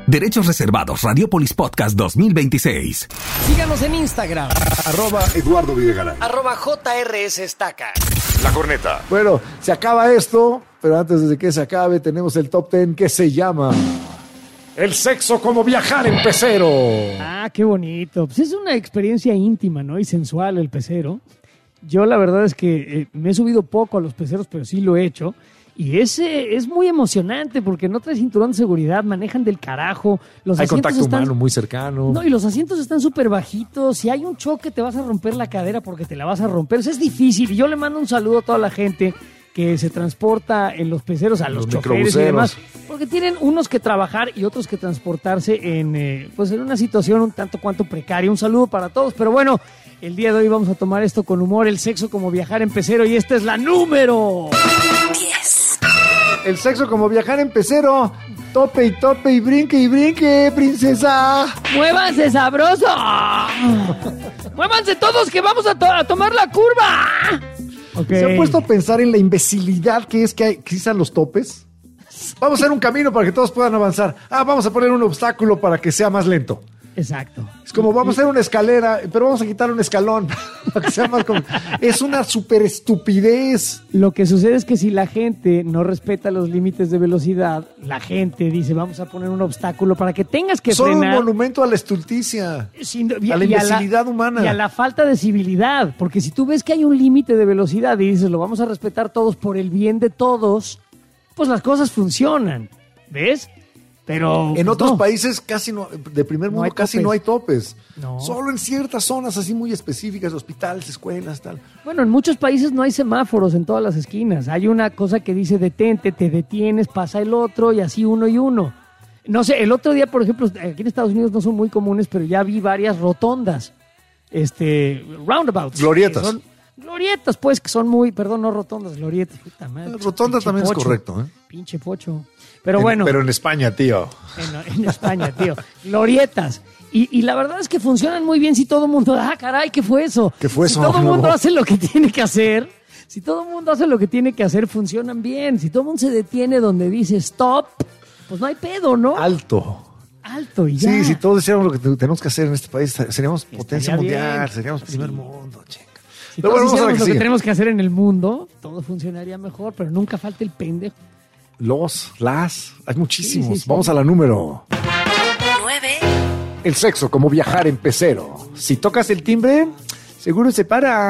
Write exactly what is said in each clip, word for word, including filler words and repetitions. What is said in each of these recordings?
Derechos reservados. Radiopolis Podcast dos mil veintiséis. Síganos en Instagram. Arroba Eduardo Videgaray. Arroba J R S Estaca. La Corneta. Bueno, se acaba esto, pero antes de que se acabe tenemos el top ten que se llama El sexo como viajar en pecero. Ah, qué bonito. Pues es una experiencia íntima, ¿no? Y sensual el pecero. Yo la verdad es que eh, me he subido poco a los peceros, pero sí lo he hecho. Y ese es muy emocionante porque no trae cinturón de seguridad, manejan del carajo. Los Hay asientos contacto están... humano muy cercano. No, y los asientos están súper bajitos. Si hay un choque te vas a romper la cadera porque te la vas a romper. O sea, es difícil. Y yo le mando un saludo a toda la gente que se transporta en los peceros, a los, Los choferes y demás. Porque tienen unos que trabajar y otros que transportarse en, eh, pues en una situación un tanto cuanto precaria. Un saludo para todos. Pero bueno, el día de hoy vamos a tomar esto con humor. El sexo como viajar en pecero. Y esta es la número diez. El sexo como viajar en pecero. Tope y tope y brinque y brinque, princesa. ¡Muévanse sabroso! ¡Muévanse todos que vamos a, to- a tomar la curva! Okay. ¿Se han puesto a pensar en la imbecilidad que es que, hay, que existan los topes? Vamos a hacer un camino para que todos puedan avanzar. Ah, vamos a poner un obstáculo para que sea más lento. Exacto. Es como vamos a hacer una escalera, pero vamos a quitar un escalón para que sea más como... Es una súper estupidez. Lo que sucede es que si la gente no respeta los límites de velocidad, la gente dice, vamos a poner un obstáculo para que tengas que Son frenar. un monumento a la estulticia, Sin, y, a la y imbecilidad la, humana. Y a la falta de civilidad. Porque si tú ves que hay un límite de velocidad y dices, lo vamos a respetar todos por el bien de todos, pues las cosas funcionan. ¿Ves? Pero en pues, otros no. países casi no, de primer mundo No casi topes. no hay topes. No. Solo en ciertas zonas así muy específicas, hospitales, escuelas, tal. Bueno, en muchos países no hay semáforos en todas las esquinas. Hay una cosa que dice detente, te detienes, pasa el otro y así uno y uno. No sé, el otro día, por ejemplo, aquí en Estados Unidos no son muy comunes, pero ya vi varias rotondas, este, roundabouts. Glorietas. que son- glorietas, pues, que son muy, perdón, no rotondas, glorietas. Puta madre, Rotonda pinche también es pocho, correcto, ¿eh? Pinche pocho. Pero En- bueno. pero en España, tío. En, en España, tío. Glorietas. Y, y la verdad es que funcionan muy bien si todo el mundo... Ah, caray, ¿qué fue eso? ¿Qué fue si eso? todo el No. mundo hace lo que tiene que hacer, si todo el mundo hace lo que tiene que hacer, funcionan bien. Si todo el mundo se detiene donde dice stop, pues no hay pedo, ¿no? Alto. Alto y ya. Sí, si todos hiciéramos lo que te- tenemos que hacer en este país, seríamos potencia bien. mundial, seríamos Sí. primer mundo, chinga. Si Pero todos bueno, vamos a hiciéramos ver lo qué que sigue. tenemos que hacer en el mundo, todo funcionaría mejor, pero nunca falta el pendejo. Los, las, hay muchísimos. Sí, sí, sí. Vamos a la número. nueve. El sexo como viajar en pecero. Si tocas el timbre, seguro se para.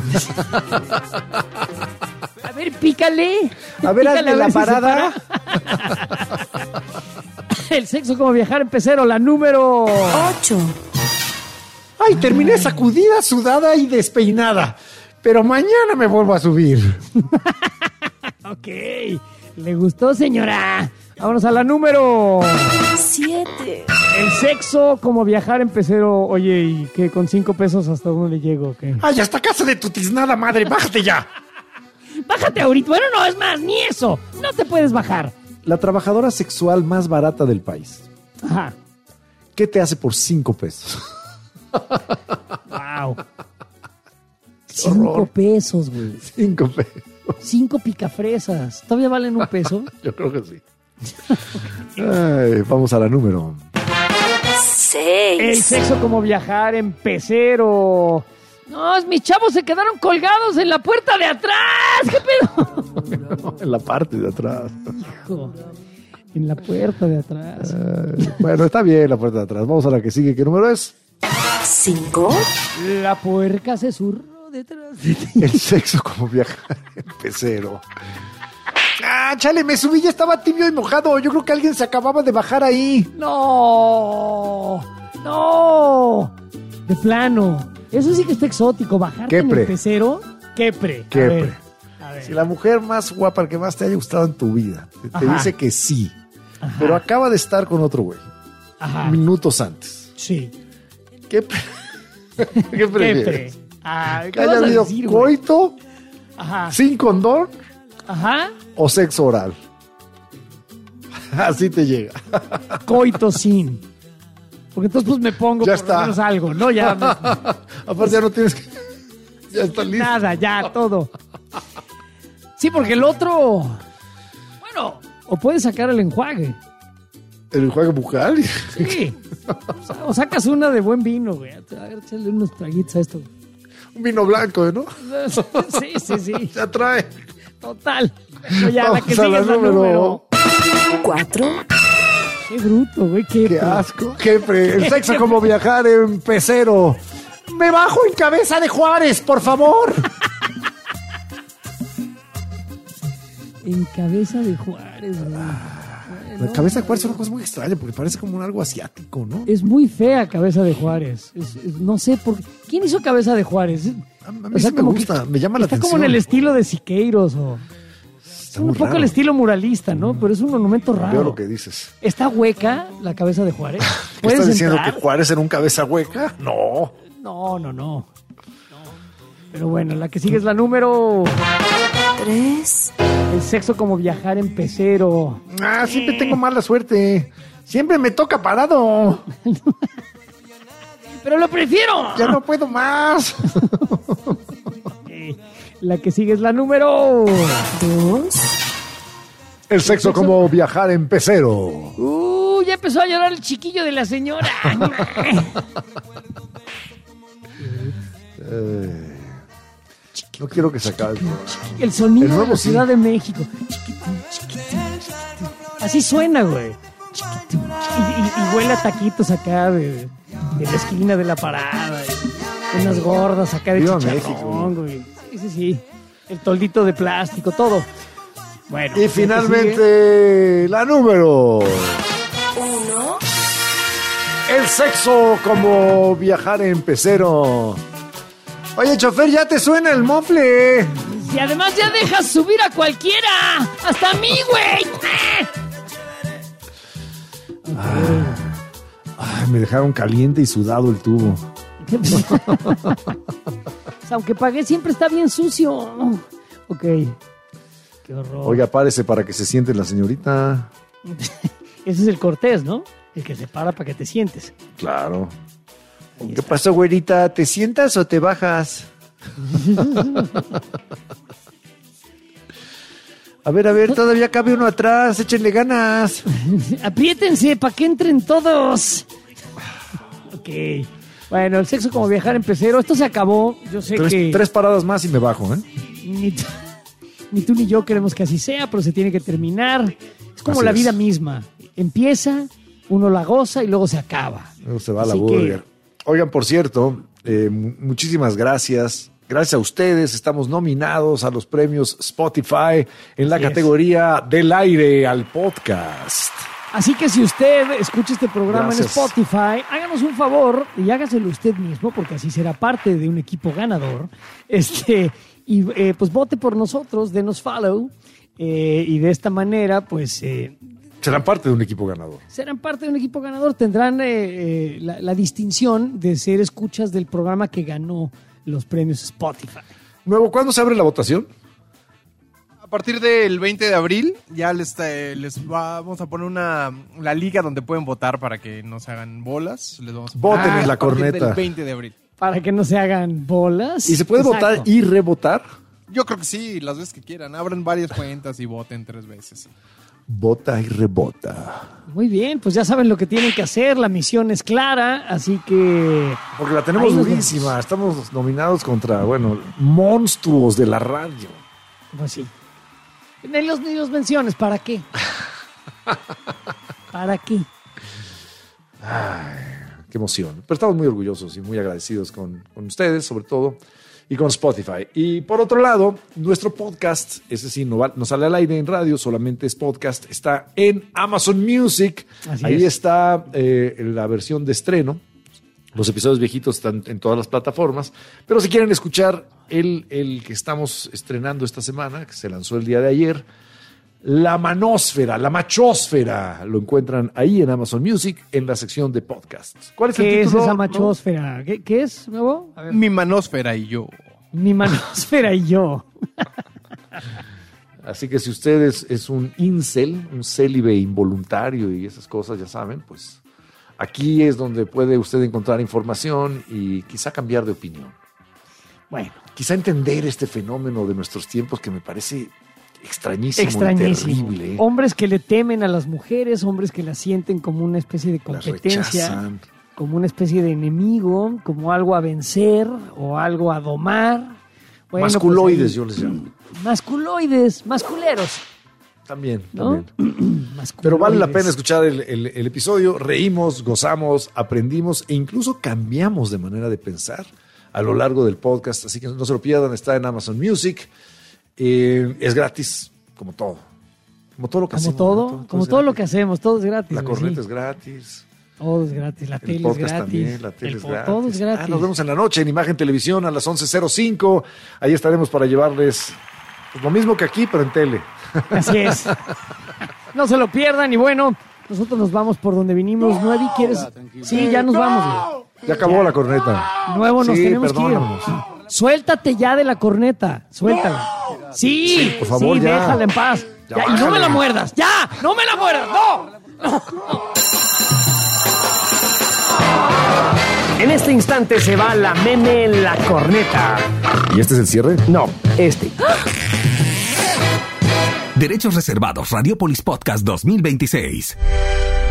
A ver, pícale. A ver, Pícale, hazme la si se parada. para. El sexo como viajar en pecero, la número... ocho. Ay, terminé sacudida, sudada y despeinada. Pero mañana me vuelvo a subir. Ok, le gustó, señora. Vámonos a la número... siete. El sexo como viajar en pecero. Oye, ¿y qué? ¿Con cinco pesos hasta dónde le llego? ¿Qué? Ay, hasta casa de tu tiznada madre, bájate ya. Bájate ahorita. Bueno, no, es más, ni eso. No te puedes bajar. La trabajadora sexual más barata del país. Ajá. ¿Qué te hace por cinco pesos? Wow. Cinco horror. pesos, güey. Cinco pesos. Cinco picafresas. ¿Todavía valen un peso? Yo creo que sí. Ay, vamos a la número. seis. El sexo como viajar en pecero. No, es- mis chavos se quedaron colgados en la puerta de atrás. ¿Qué pedo? En la parte de atrás. Hijo, en la puerta de atrás. Ay, bueno, está bien la puerta de atrás. Vamos a la que sigue. ¿Qué número es? cinco. La puerca se zurró detrás de ti. El sexo como viajar en pecero. Ah, chale, me subí, ya estaba tibio y mojado. Yo creo que alguien se acababa de bajar ahí. No, no. De plano. Eso sí que está exótico. Bajarte en Quepre. el pecero. Quepre. A Quepre. ver, a ver. Si la mujer más guapa que más te haya gustado en tu vida te, te Ajá. dice que sí, pero acaba de estar con otro güey Ajá. minutos antes. Sí. ¿Qué, pre- ¿Qué prefieres? Quepre. Ah, ¿qué ¿Que haya vas a habido decir, güey? coito Ajá. sin condón Ajá. o sexo oral? Así te llega. Coito sin. Porque entonces pues me pongo Ya por está. lo menos algo, ¿no? Ya me- Aparte ya no tienes que... Ya está listo. nada, ya, todo. Sí, porque el otro... Bueno, o puedes sacar el enjuague. ¿El enjuague bucal? Sí. O sacas una de buen vino, güey. A ver, échale unos traguitos a esto. Un vino blanco, ¿no? Sí, sí, sí. Se atrae. Total. Bueno, ya, la que Vamos a sigue la es la número- número. Cuatro. Qué bruto, güey. Qué, ¡Qué asco! Jefe, el sexo como viajar en pecero. ¡Me bajo en cabeza de Juárez, por favor! En cabeza de Juárez, güey. La No, cabeza de Juárez es una cosa muy extraña porque parece como un algo asiático, ¿no? Es muy fea Cabeza de Juárez. Es- es- no sé por qué. ¿Quién hizo Cabeza de Juárez? A a mí O sea, sí me como que gusta, me llama la Está atención. como en el estilo de Siqueiros o... Es Está un muy poco raro. el estilo muralista, ¿no? Pero es un monumento Veo raro. lo que dices. ¿Está hueca la cabeza de Juárez? ¿Qué ¿Puedes estás diciendo entrar? que Juárez era un cabeza hueca? No. No, no, no, no. Pero bueno, la que sigue es la número... Tres. El sexo como viajar en pecero. Ah, siempre tengo mala suerte. Siempre me toca parado. ¡Pero lo prefiero! Ya no puedo más. Eh, La que sigue es la número... Dos. El sexo como viajar en pecero. Uh, ya empezó a llorar el chiquillo de la señora. Eh, no quiero que se acabe. El sonido El nuevo de la sí. Ciudad de México. Chiquitín, chiquitín, chiquitín. Así suena, güey. Chiquitín, Y, y- y huele a taquitos acá de, de la esquina de la parada. y unas gordas acá de Viva chicharrón, güey. Sí, sí, sí. El toldito de plástico, todo. Bueno. Y la que sigue- finalmente, la número. Uno. El sexo como viajar en pecero. Oye, chofer, ya te suena el mofle. Y además ya dejas subir a cualquiera. Hasta a mí, güey. Ay, me dejaron caliente y sudado el tubo. Pues, aunque pagué, siempre está bien sucio. Ok. Qué horror. Oiga, párese para que se siente la señorita. Ese es el cortés, ¿no? El que se para para que te sientes. Claro. ¿Qué pasó, güerita? ¿Te sientas o te bajas? A ver, a ver, todavía cabe uno atrás. Échenle ganas. Apriétense para que entren todos. Ok. Bueno, el sexo como viajar en pecero. Esto se acabó. Yo sé Tres, que tres paradas más y me bajo, ¿eh? Ni, tú, ni tú ni yo queremos que así sea, pero se tiene que terminar. Es como Así la es. vida misma. Empieza, uno la goza y luego se acaba. Luego se va a la Así que- burger. Oigan, por cierto, eh, mu- muchísimas gracias. Gracias a ustedes, estamos nominados a los premios Spotify en la Así es. categoría del aire al podcast. Así que si usted escucha este programa Gracias. en Spotify, háganos un favor y hágaselo usted mismo, porque así será parte de un equipo ganador. Este, y eh, pues vote por nosotros, denos follow, eh, y de esta manera, pues eh, Serán parte de un equipo ganador. serán parte de un equipo ganador. Tendrán eh, eh, la, la distinción de ser escuchas del programa que ganó los premios Spotify. Nuevo, ¿cuándo se abre la votación? A partir del veinte de abril ya les, eh, les vamos a poner una la liga donde pueden votar para que no se hagan bolas. Les vamos a poner Voten en la a partir corneta. del veinte de abril. Para que no se hagan bolas. ¿Y se puede Exacto. votar y rebotar? Yo creo que sí, las veces que quieran. Abran varias cuentas y voten tres veces. Vota y rebota. Muy bien, pues ya saben lo que tienen que hacer. La misión es clara, así que... Porque la tenemos Ahí nos durísima. Estamos nominados contra, bueno, monstruos de la radio. Pues sí. Ni los, ni los menciones, ¿para qué? ¿Para qué? Qué emoción. Pero estamos muy orgullosos y muy agradecidos con, con ustedes, sobre todo, y con Spotify. Y por otro lado, nuestro podcast, ese sí, no, va- no sale al aire en radio, solamente es podcast, está en Amazon Music. Así Ahí es. está eh, la versión de estreno. Los episodios viejitos están en todas las plataformas. Pero si quieren escuchar el, el que estamos estrenando esta semana, que se lanzó el día de ayer, La Manósfera, La Machósfera, lo encuentran ahí en Amazon Music en la sección de podcasts. ¿Cuál es el ¿Qué es título? esa ¿No? machósfera? ¿Qué, qué es, nuevo? A ver. Mi manósfera y yo. Mi manósfera y yo. Así que si usted es, es un incel, un célibe involuntario y esas cosas, ya saben, pues aquí es donde puede usted encontrar información y quizá cambiar de opinión. Bueno, Quizá entender este fenómeno de nuestros tiempos que me parece extrañísimo, Extrañísimo. y terrible. ¿eh? Hombres que le temen a las mujeres, hombres que las sienten como una especie de Las competencia, rechazan. como una especie de enemigo, como algo a vencer o algo a domar. Bueno, Masculoides, pues ahí- yo les llamo. Masculoides, masculeros. También, ¿No? también. Masculoides. Pero vale la pena escuchar el, el- el episodio. Reímos, gozamos, aprendimos e incluso cambiamos de manera de pensar a lo largo del podcast. Así que no se lo pierdan, está en Amazon Music. Eh, es gratis, como todo. Como todo lo que Como hacemos. todo, ¿no? como es todo lo gratis. que hacemos, todo es gratis. La güey, corneta sí. es gratis. Todo es gratis, la El tele es podcast gratis. también, la tele el es po- gratis. Todo es gratis. Ah, nos vemos en la noche en Imagen Televisión a las once cero cinco. Ahí estaremos para llevarles pues, lo mismo que aquí, pero en tele. Así es. No se lo pierdan y bueno, nosotros nos vamos por donde vinimos. Nuevi, ¿quieres? Sí, ya nos vamos, güey. Ya acabó la corneta. Nuevo, nos Sí, tenemos que perdónanos. ir. Suéltate ya de la corneta. Suéltala. Sí, por favor, sí, ya. déjala en paz. Ya, Ya, y no bájale. me la muerdas. ¡Ya! ¡No me la muerdas! ¡No! En este instante se va la meme en la corneta. ¿Y este es el cierre? No, este. Derechos reservados. Radiopolis Podcast dos mil veintiséis.